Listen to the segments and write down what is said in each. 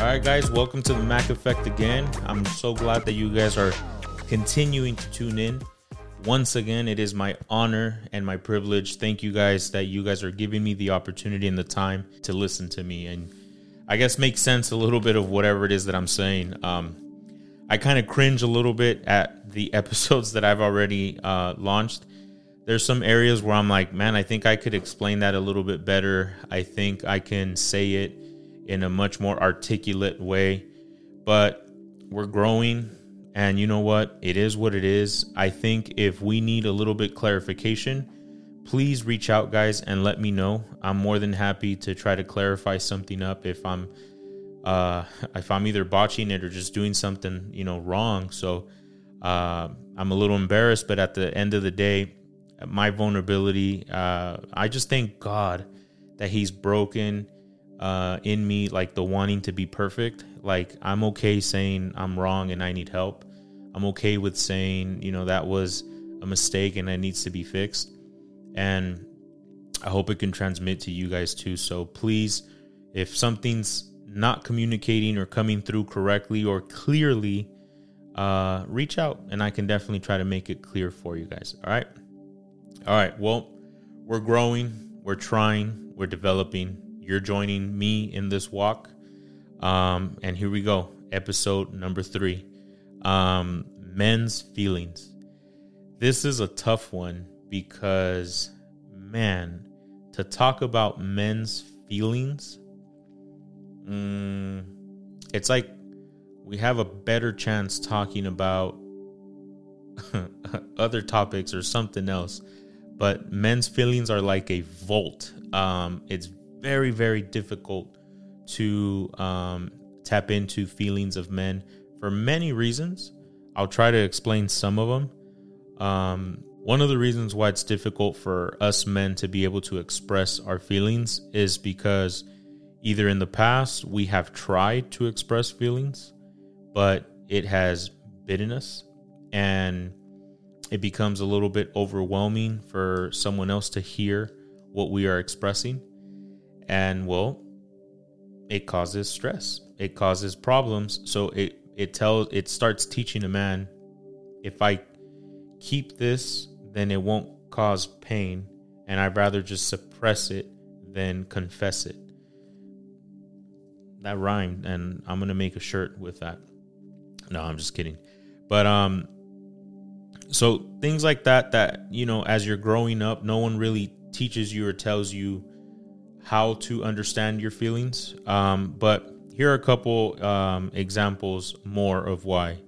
right, guys, welcome to the Mac Effect again. I'm so glad that you guys are continuing to tune in. Once again, it is my honor and my privilege. Thank you guys that you guys are giving me the opportunity and the time to listen to me and I guess make sense a little bit of whatever it is that I'm saying. I kind of cringe a little bit at the episodes that I've already launched. There's some areas where I'm like, man, I think I could explain that a little bit better. I think I can say it in a much more articulate way, but we're growing. And you know what? It is what it is. I think if we need a little bit clarification, please reach out, guys, and let me know. I'm more than happy to try to clarify something up if I'm either botching it or just doing something, wrong. So I'm a little embarrassed, but at the end of the day, my vulnerability, I just thank God that He's broken in me, like the wanting to be perfect. Like, I'm okay saying I'm wrong and I need help. I'm okay with saying, that was a mistake and it needs to be fixed. And I hope it can transmit to you guys too. So please, if something's not communicating or coming through correctly or clearly, reach out and I can definitely try to make it clear for you guys. All right. Well, we're growing, we're trying, we're developing. You're joining me in this walk. And here we go. Episode number 3. Men's feelings. This is a tough one because, man, to talk about men's feelings, it's like we have a better chance talking about other topics or something else. But men's feelings are like a vault. It's very, very difficult to tap into feelings of men for many reasons. I'll try to explain some of them. One of the reasons why it's difficult for us men to be able to express our feelings is because either in the past we have tried to express feelings, but it has bitten us and it becomes a little bit overwhelming for someone else to hear what we are expressing. And well, it causes stress. It causes problems. So it starts teaching a man, if I keep this, then it won't cause pain, and I'd rather just suppress it than confess it. That rhymed, and I'm gonna make a shirt with that. No, I'm just kidding. But so things like that as you're growing up, no one really teaches you or tells you how to understand your feelings. But here are a couple examples more of why.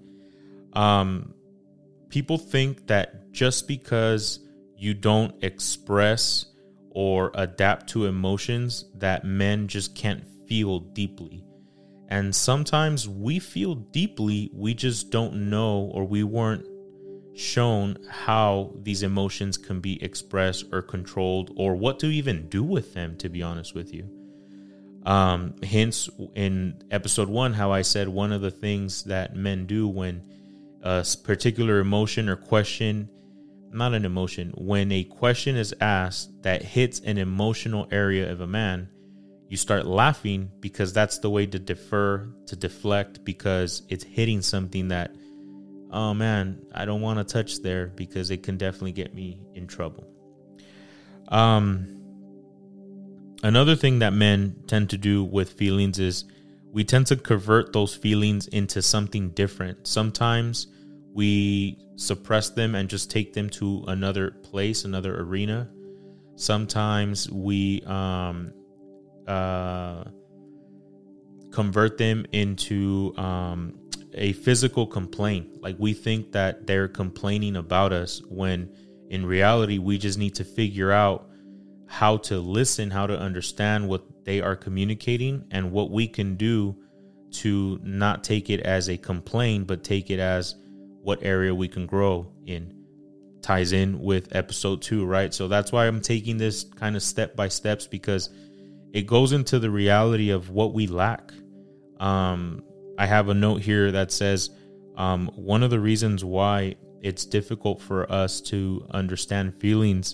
People think that just because you don't express or adapt to emotions, that men just can't feel deeply. And sometimes we feel deeply, we just don't know, or we weren't shown how these emotions can be expressed or controlled, or what to even do with them, to be honest with you. Hence, in episode 1, how I said one of the things that men do when a particular emotion or question, not an emotion, when a question is asked that hits an emotional area of a man, you start laughing because that's the way to deflect, because it's hitting something that, oh man, I don't want to touch there because it can definitely get me in trouble. Another thing that men tend to do with feelings is we tend to convert those feelings into something different. Sometimes we suppress them and just take them to another place, another arena. Sometimes we convert them into a physical complaint. Like, we think that they're complaining about us, when in reality we just need to figure out how to listen, how to understand what they are communicating, and what we can do to not take it as a complaint, but take it as what area we can grow in. Ties in with episode 2, right? So that's why I'm taking this kind of step by steps, because it goes into the reality of what we lack. I have a note here that says one of the reasons why it's difficult for us to understand feelings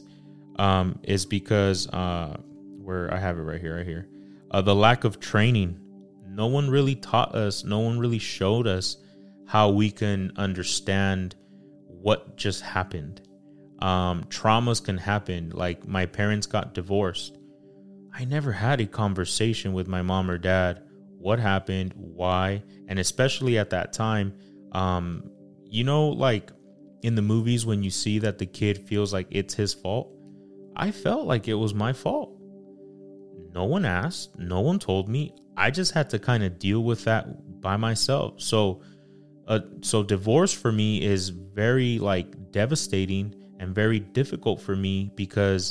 is because where I have it right here, the lack of training. no one really taught us, no one really showed us how we can understand what just happened. Traumas can happen. Like, my parents got divorced. I never had a conversation with my mom or dad. What happened? Why? And especially at that time, like in the movies when you see that the kid feels like it's his fault, I felt like it was my fault. No one asked. No one told me. I just had to kind of deal with that by myself. So divorce for me is very like devastating and very difficult for me because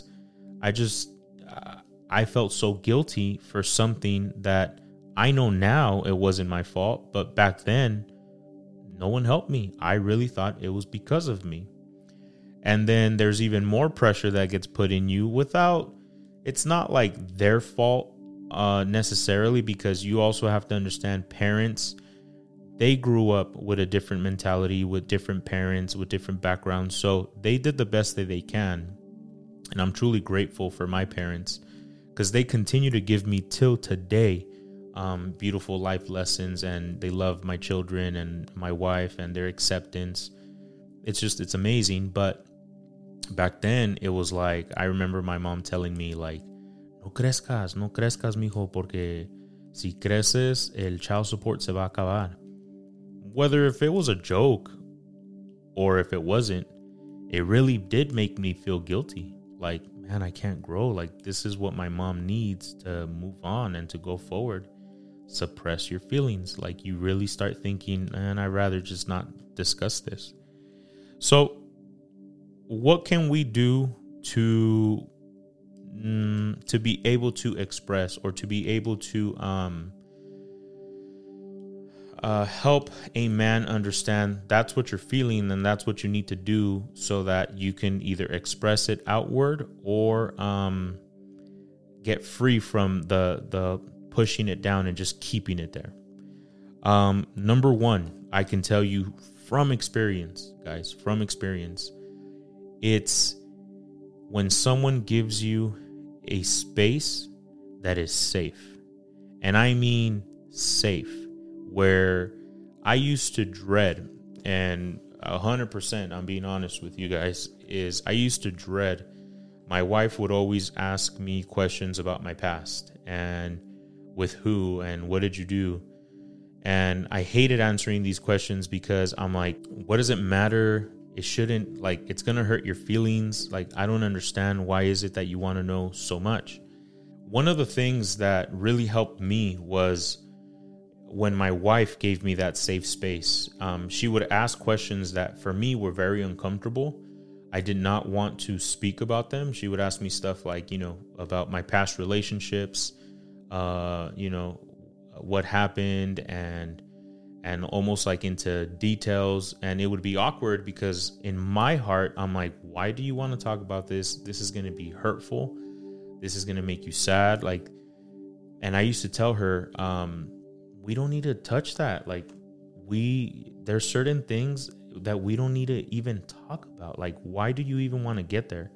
I felt so guilty for something that I know now it wasn't my fault, but back then no one helped me. I really thought it was because of me. And then there's even more pressure that gets put in you it's not like their fault necessarily, because you also have to understand parents, they grew up with a different mentality, with different parents, with different backgrounds. So they did the best that they can. And I'm truly grateful for my parents because they continue to give me till today beautiful life lessons, and they love my children and my wife and their acceptance. It's amazing. But back then it was like, I remember my mom telling me like, no crezcas, mijo, porque si creces, el child support se va a acabar. Whether if it was a joke or if it wasn't, it really did make me feel guilty. Like, man, I can't grow. Like, this is what my mom needs to move on and to go forward. Suppress your feelings. Like, you really start thinking, man, I'd rather just not discuss this. So what can we do to be able to express, or to be able to help a man understand that's what you're feeling and that's what you need to do, so that you can either express it outward or get free from the pushing it down and just keeping it there? Number one, I can tell you from experience, guys, it's when someone gives you a space that is safe. And I mean safe, where I used to dread, and 100%, I'm being honest with you guys, is I used to dread. My wife would always ask me questions about my past and with who and what did you do? And I hated answering these questions because I'm like, what does it matter? It shouldn't, like, it's going to hurt your feelings. Like, I don't understand. Why is it that you want to know so much? One of the things that really helped me was when my wife gave me that safe space. She would ask questions that for me were very uncomfortable. I did not want to speak about them. She would ask me stuff like, about my past relationships, what happened, and almost like into details. And it would be awkward because in my heart, I'm like, why do you want to talk about this? This is going to be hurtful. This is going to make you sad. Like, and I used to tell her, we don't need to touch that. Like, there's certain things that we don't need to even talk about. Like, why do you even want to get there?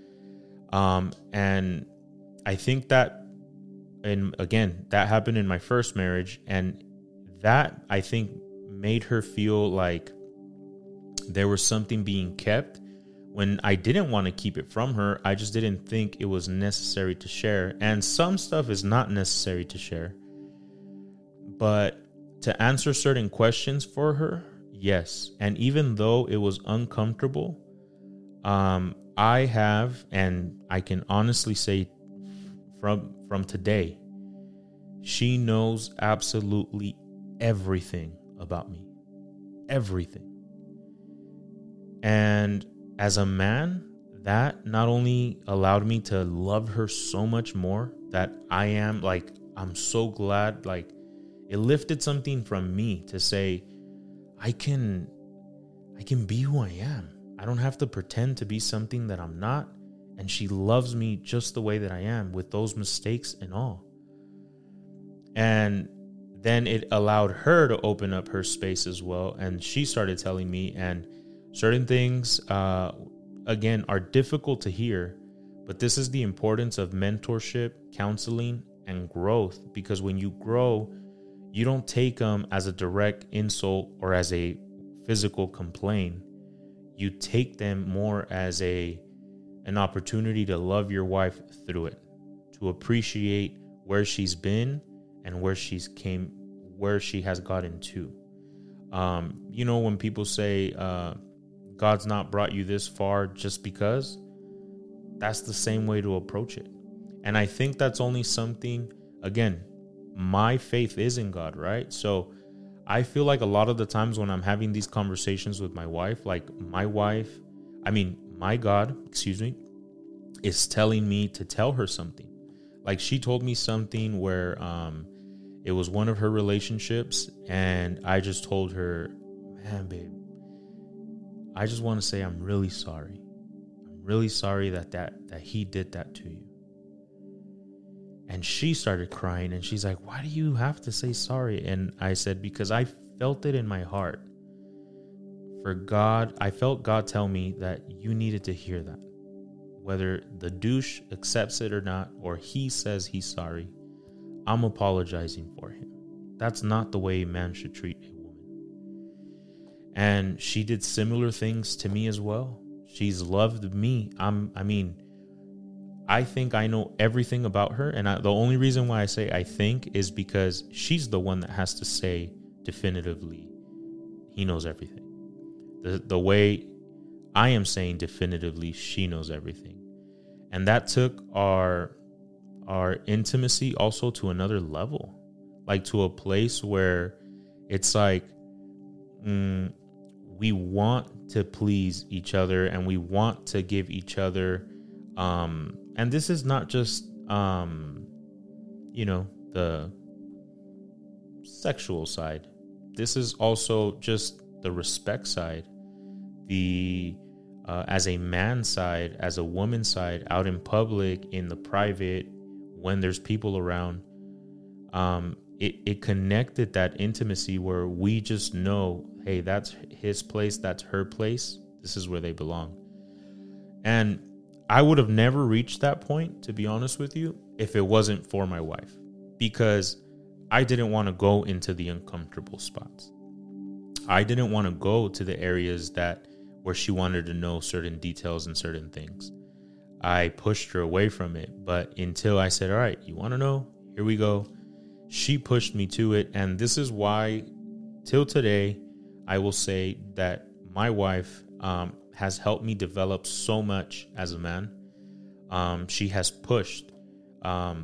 And I think that, and again, that happened in my first marriage, and that, I think, made her feel like there was something being kept when I didn't want to keep it from her. I just didn't think it was necessary to share. And some stuff is not necessary to share. But to answer certain questions for her, yes. And even though it was uncomfortable, I have, and I can honestly say from today, she knows absolutely everything about me. Everything. And as a man, that not only allowed me to love her so much more, that I'm so glad, like, it lifted something from me to say, I can be who I am. I don't have to pretend to be something that I'm not. And she loves me just the way that I am, with those mistakes and all. And then it allowed her to open up her space as well. And she started telling me, and certain things, again, are difficult to hear. But this is the importance of mentorship, counseling, and growth. Because when you grow, you don't take them as a direct insult or as a physical complaint. You take them more as an opportunity to love your wife through it, to appreciate where she's been and where she has gotten to. When people say God's not brought you this far just because, that's the same way to approach it. And I think that's only something, again, my faith is in God, right? So I feel like a lot of the times when I'm having these conversations with my wife, like my God, is telling me to tell her something. Like she told me something where it was one of her relationships, and I just told her, man, babe, I just want to say I'm really sorry. I'm really sorry that he did that to you. And she started crying, and she's like, why do you have to say sorry? And I said, because I felt it in my heart. I felt God tell me that you needed to hear that. Whether the douche accepts it or not, or he says he's sorry, I'm apologizing for him. That's not the way a man should treat a woman. And she did similar things to me as well. She's loved me. I think I know everything about her. And the only reason why I say I think is because she's the one that has to say definitively, he knows everything. The way I am saying definitively, she knows everything. And that took our intimacy also to another level, like to a place where it's like we want to please each other and we want to give each other and this is not just the sexual side. This is also just the respect side, the as a man side, as a woman side, out in public, in the private, when there's people around. It connected that intimacy where we just know, hey, that's his place, that's her place, this is where they belong. And I would have never reached that point, to be honest with you, if it wasn't for my wife, because I didn't want to go into the uncomfortable spots. I didn't want to go to the areas where she wanted to know certain details and certain things. I pushed her away from it, but until I said, all right, you want to know? Here we go. She pushed me to it. And this is why till today, I will say that my wife has helped me develop so much as a man. She has pushed. I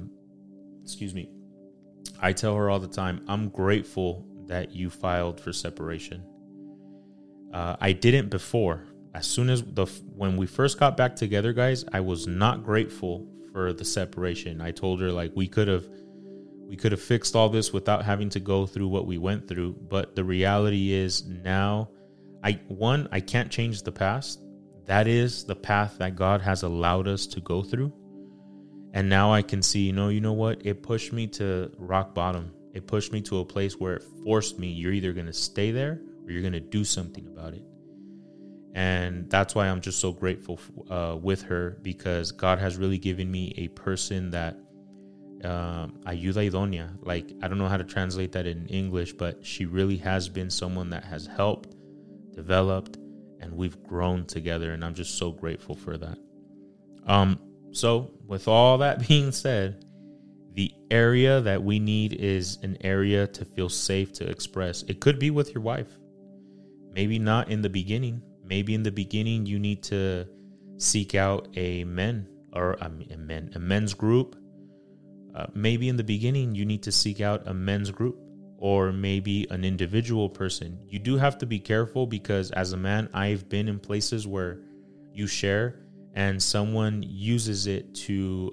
tell her all the time, I'm grateful that you filed for separation. I didn't before. As soon as when we first got back together, guys, I was not grateful for the separation. I told her, like, we could have fixed all this without having to go through what we went through. But the reality is now, I can't change the past. That is the path that God has allowed us to go through. And now I can see, you know what? It pushed me to rock bottom. It pushed me to a place where it forced me, you're either going to stay there or you're going to do something about it. And that's why I'm just so grateful with her, because God has really given me a person that ayuda idónea. Like, I don't know how to translate that in English, but she really has been someone that has helped, developed, and we've grown together. And I'm just so grateful for that. So with all that being said, the area that we need is an area to feel safe to express. It could be with your wife. Maybe not in the beginning. Maybe in the beginning you need to seek out a men's group. Maybe in the beginning you need to seek out a men's group, or maybe an individual person. You do have to be careful, because as a man, I've been in places where you share and someone uses it to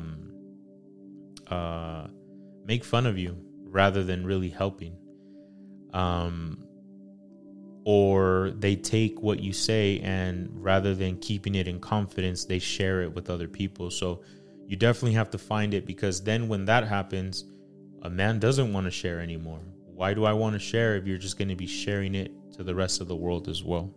make fun of you rather than really helping. Or they take what you say and rather than keeping it in confidence, they share it with other people. So you definitely have to find it, because then when that happens, a man doesn't want to share anymore. Why do I want to share if you're just going to be sharing it to the rest of the world as well?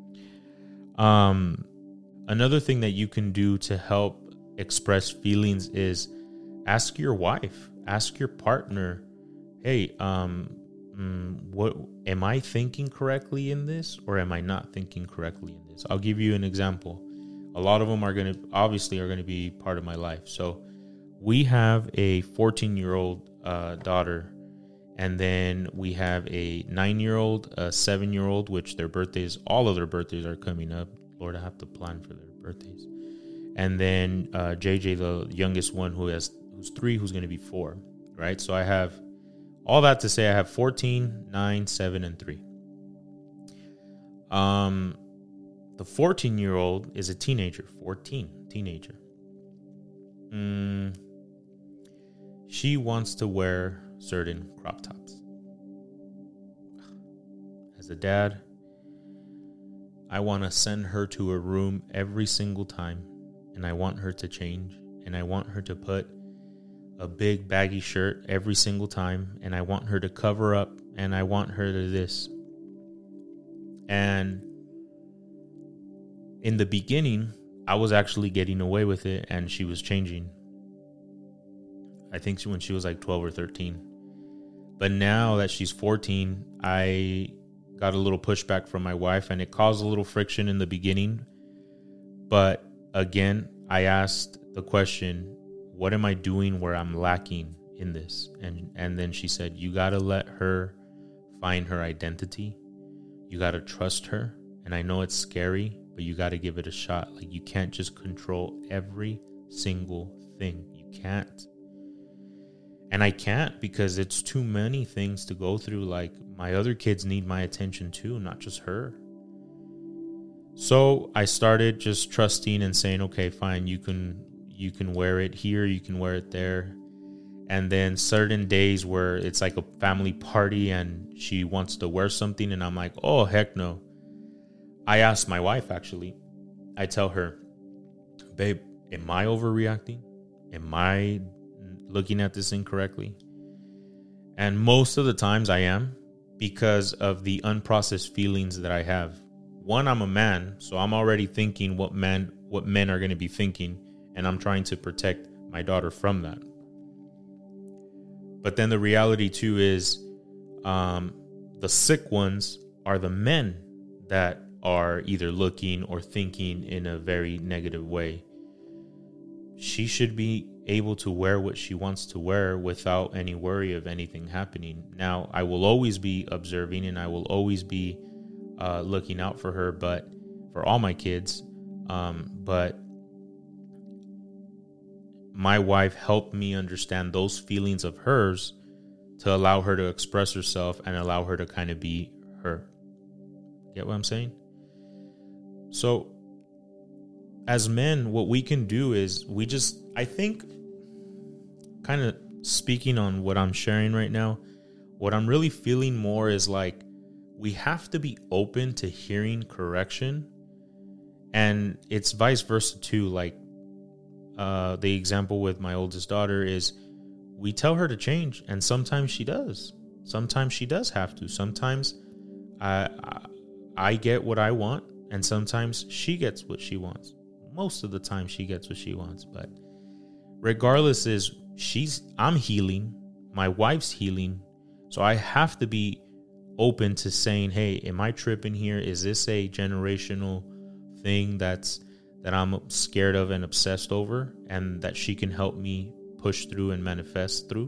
Another thing that you can do to help express feelings is ask your wife, ask your partner, hey, what am I thinking correctly in this, or am I not thinking correctly in this? I'll give you an example. A lot of them are going to be part of my life. So we have a 14-year-old daughter, and then we have a 9-year-old, a 7-year-old, which all of their birthdays are coming up. Lord, I have to plan for their birthdays. And then JJ, the youngest one, who's 3, who's going to be 4, right? So I have all that to say I have 14, 9, 7, and 3. The 14-year-old is a teenager, teenager. She wants to wear certain crop tops. As a dad, I want to send her to a room every single time, and I want her to change, and I want her to put a big baggy shirt every single time, and I want her to cover up, and I want her to this. And in the beginning, I was actually getting away with it, and she was changing. I think when she was like 12 or 13. But now that she's 14, I got a little pushback from my wife, and it caused a little friction in the beginning. But again, I asked the question, what am I doing where I'm lacking in this? And then she said, you got to let her find her identity. You got to trust her. And I know it's scary, but you got to give it a shot. Like, you can't just control every single thing. You can't. And I can't, because it's too many things to go through. Like, my other kids need my attention too, not just her. So I started just trusting and saying, okay, fine, you can wear it here, you can wear it there. And then certain days where it's like a family party and she wants to wear something, and I'm like, oh, heck no. I asked my wife, actually. I tell her, babe, am I overreacting? Am I looking at this incorrectly? And most of the times I am, because of the unprocessed feelings that I have. One, I'm a man, so I'm already thinking what men are going to be thinking, and I'm trying to protect my daughter from that. But then the reality too is, the sick ones are the men that are either looking or thinking in a very negative way. She should be able to wear what she wants to wear without any worry of anything happening. Now, I will always be observing, and I will always be looking out for her, but for all my kids. But my wife helped me understand those feelings of hers to allow her to express herself and allow her to kind of be her. Get what I'm saying? So as men, what we can do is I think, kind of speaking on what I'm sharing right now, what I'm really feeling more is like, we have to be open to hearing correction. And it's vice versa too. Like, the example with my oldest daughter is, we tell her to change, and sometimes she does. Sometimes she does have to. Sometimes I get what I want, and sometimes she gets what she wants. Most of the time she gets what she wants. But regardless, I'm healing, my wife's healing, so I have to be open to saying, hey, am I tripping here? Is this a generational thing that I'm scared of and obsessed over, and that she can help me push through and manifest through?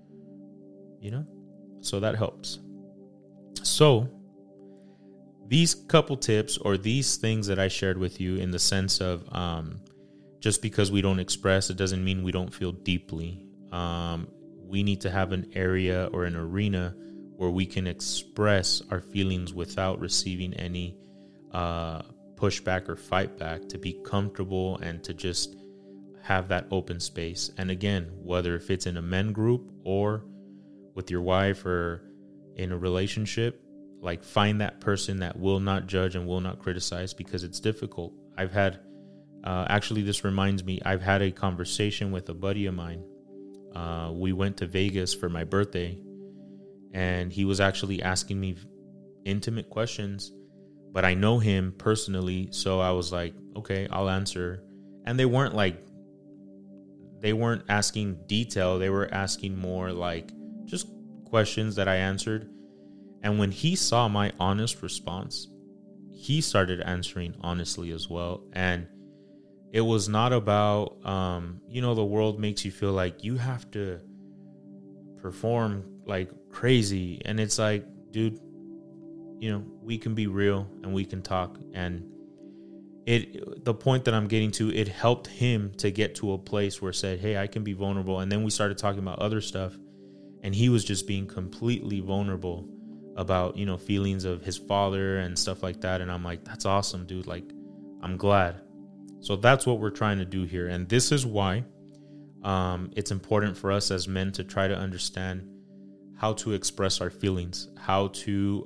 So that helps. So these couple tips, or these things that I shared with you, in the sense of, just because we don't express, it doesn't mean we don't feel deeply. We need to have an area or an arena where we can express our feelings without receiving any pushback or fight back, to be comfortable and to just have that open space. And again, whether if it's in a men group or with your wife or in a relationship, like, find that person that will not judge and will not criticize, because it's difficult. I've had, actually, this reminds me, I've had a conversation with a buddy of mine. We went to Vegas for my birthday, and he was actually asking me intimate questions, but I know him personally, so I was like, okay, I'll answer. And they weren't asking detail. They were asking more like just questions that I answered. And when he saw my honest response, he started answering honestly as well. And it was not about, the world makes you feel like you have to perform like crazy. And it's like, dude, we can be real and we can talk. And the point that I'm getting to, it helped him to get to a place where it said, hey, I can be vulnerable. And then we started talking about other stuff. And he was just being completely vulnerable about, feelings of his father and stuff like that. And I'm like, that's awesome, dude. Like, I'm glad. So that's what we're trying to do here. And this is why it's important for us as men to try to understand how to express our feelings, how to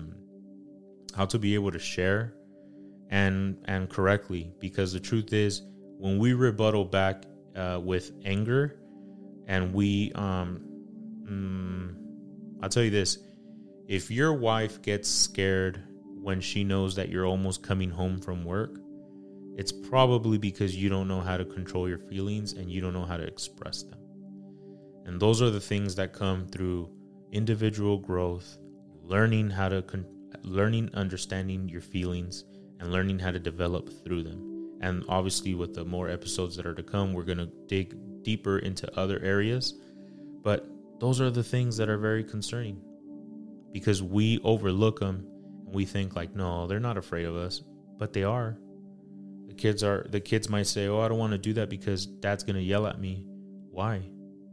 be able to share and correctly. Because the truth is, when we rebuttal back with anger, and we I'll tell you this, if your wife gets scared when she knows that you're almost coming home from work, it's probably because you don't know how to control your feelings and you don't know how to express them. And those are the things that come through individual growth, learning, understanding your feelings, and learning how to develop through them. And obviously, with the more episodes that are to come, we're going to dig deeper into other areas. But those are the things that are very concerning, because we overlook them and we think like, no, they're not afraid of us, but they are. The kids might say, oh, I don't want to do that because dad's going to yell at me. Why?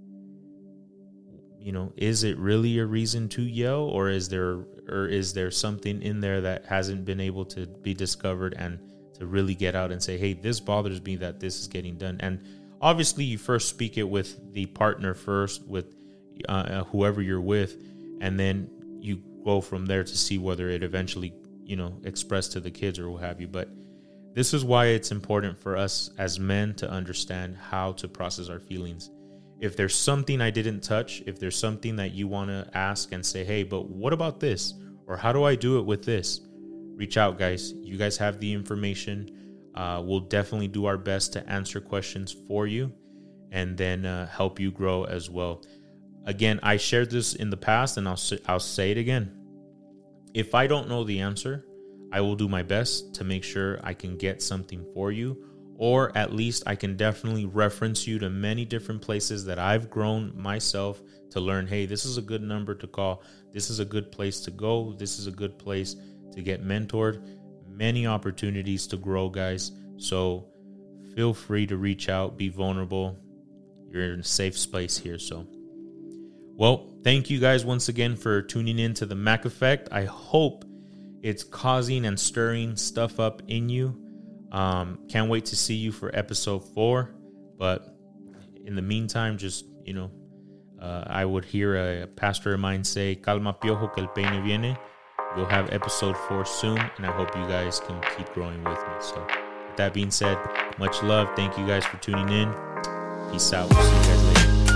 Is it really a reason to yell, or is there something in there that hasn't been able to be discovered and to really get out and say, hey, this bothers me that this is getting done? And obviously you first speak it with the partner first, with whoever you're with, and then you go from there to see whether it eventually, expressed to the kids or what have you. But this is why it's important for us as men to understand how to process our feelings. If there's something I didn't touch, if there's something that you want to ask and say, hey, but what about this? Or how do I do it with this? Reach out, guys. You guys have the information. We'll definitely do our best to answer questions for you and then help you grow as well. Again, I shared this in the past, and I'll say it again. If I don't know the answer, I will do my best to make sure I can get something for you, or at least I can definitely reference you to many different places that I've grown myself to learn, hey, this is a good number to call. This is a good place to go. This is a good place to get mentored. Many opportunities to grow, guys. So feel free to reach out, be vulnerable. You're in a safe space here. So, well, thank you guys once again for tuning in to the Mac Effect. I hope it's causing and stirring stuff up in you. Can't wait to see you for episode 4. But in the meantime, just, I would hear a pastor of mine say, calma piojo que el peine viene. We'll have episode 4 soon, and I hope you guys can keep growing with me. So with that being said, much love. Thank you guys for tuning in. Peace out. We'll see you guys later.